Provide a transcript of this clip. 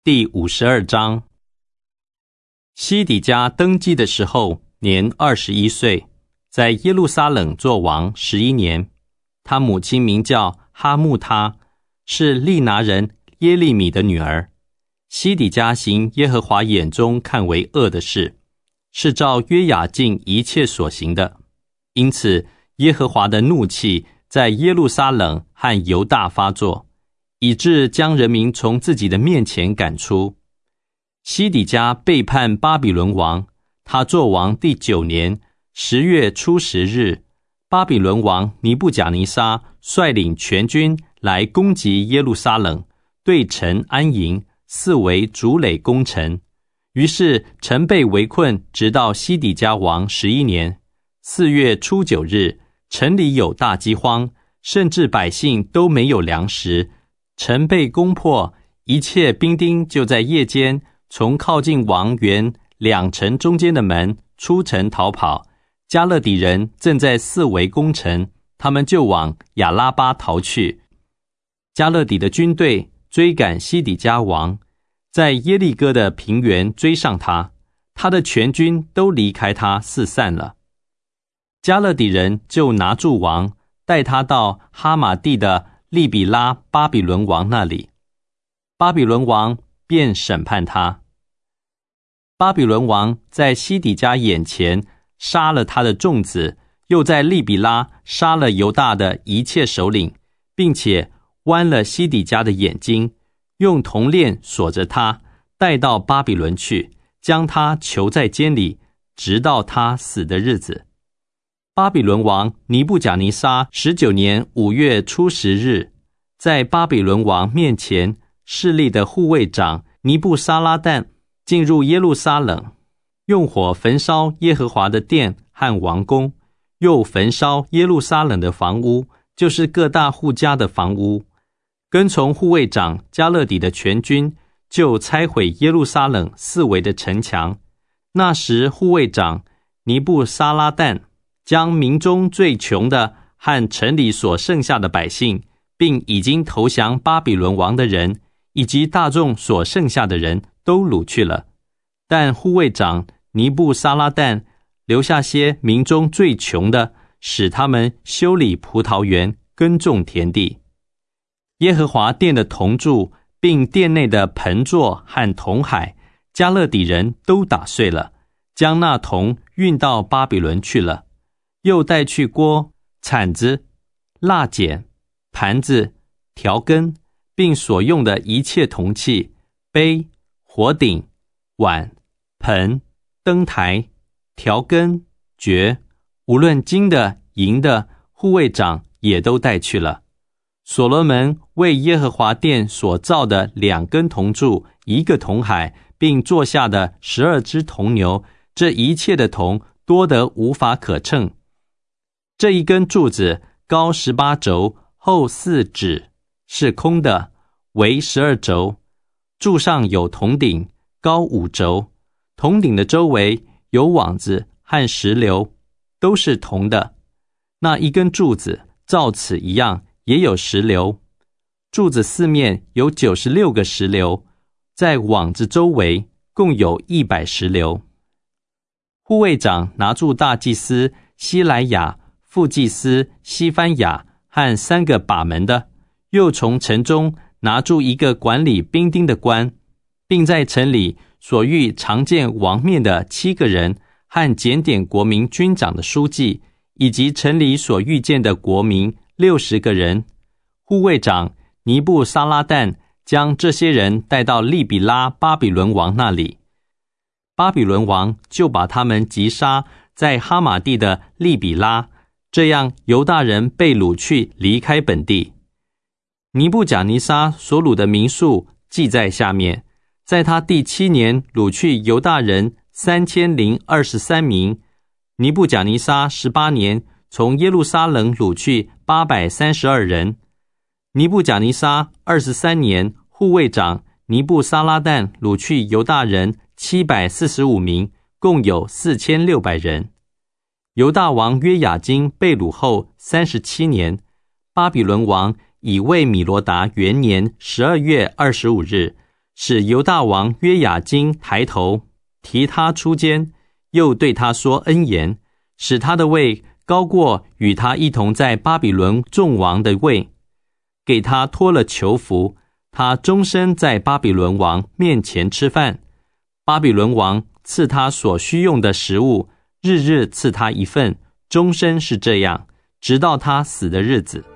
第52章。西底家登基的时候年21岁，在耶路撒冷作王11年。他母亲名叫哈木他，是利拿人耶利米的女儿。西底家行耶和华眼中看为恶的事，是照约雅敬一切所行的。因此耶和华的怒气在耶路撒冷和犹大发作，以致将人民从自己的面前赶出。西底家背叛巴比伦王，他作王第9年10月初10日，巴比伦王尼布甲尼撒率领全军来攻击耶路撒冷，对城安营，四围筑垒攻城。于是城被围困，直到西底家王11年4月初9日，城里有大饥荒，甚至百姓都没有粮食。城被攻破，一切兵丁就在夜间从靠近王园2城中间的门出城逃跑。加勒底人正在四围攻城，他们就往亚拉巴逃去。加勒底的军队追赶西底家王，在耶利哥的平原追上他，他的全军都离开他四散了。加勒底人就拿住王，带他到哈马地的利比拉巴比伦王那里，巴比伦王便审判他。巴比伦王在西底家眼前杀了他的众子，又在利比拉杀了犹大的一切首领，并且剜了西底家的眼睛，用铜链锁着他，带到巴比伦去，将他囚在监里，直到他死的日子。巴比伦王尼布甲尼撒19年5月初10日，在巴比伦王面前势力的护卫长尼布撒拉旦进入耶路撒冷，用火焚烧耶和华的殿和王宫，又焚烧耶路撒冷的房屋，就是各大户家的房屋。跟从护卫长加勒底的全军，就拆毁耶路撒冷四围的城墙。那时护卫长尼布撒拉旦将民中最穷的和城里所剩下的百姓，并已经投降巴比伦王的人，以及大众所剩下的人都掳去了。但护卫长尼布撒拉旦留下些民中最穷的，使他们修理葡萄园，耕种田地。耶和华殿的铜柱，并殿内的盆座和铜海，加勒底人都打碎了，将那铜运到巴比伦去了。又带去锅、铲子、蜡剪、盘子、调羹，并所用的一切铜器、杯、火鼎、碗、盆、灯台、调羹、爵，无论金的、银的，护卫长也都带去了。所罗门为耶和华殿所造的2根铜柱、1个铜海，并做下的12只铜牛，这一切的铜多得无法可称。这一根柱子高18肘，厚4指，是空的，围12肘。柱上有铜顶，高5肘，铜顶的周围有网子和石榴，都是铜的。那一根柱子照此一样，也有石榴。柱子四面有96个石榴，在网子周围共有100石榴。护卫长拿住大祭司希莱亚、副祭司西番雅和3个把门的，又从城中拿住一个管理兵丁的官，并在城里所遇常见王面的7个人，和检点国民军长的书记，以及城里所遇见的国民60个人。护卫长尼布撒拉旦将这些人带到利比拉巴比伦王那里，巴比伦王就把他们击杀在哈马地的利比拉，这样犹大人被掳去，离开本地。尼布甲尼撒所掳的民数记在下面，在他第7年掳去犹大人3023名。尼布甲尼撒18年从耶路撒冷掳去832人。尼布甲尼撒23年，护卫长尼布撒拉旦掳去犹大人745名，共有4600人。犹大王约雅斤被掳后37年，巴比伦王以为米罗达元年12月25日， 使犹大王约雅斤抬头，提他出监，又对他说恩言，使他的位高过与他一同在巴比伦众王的位，给他脱了囚服，他终身在巴比伦王面前吃饭。巴比伦王赐他所需用的食物，日日赐他一份，终身是这样，直到他死的日子。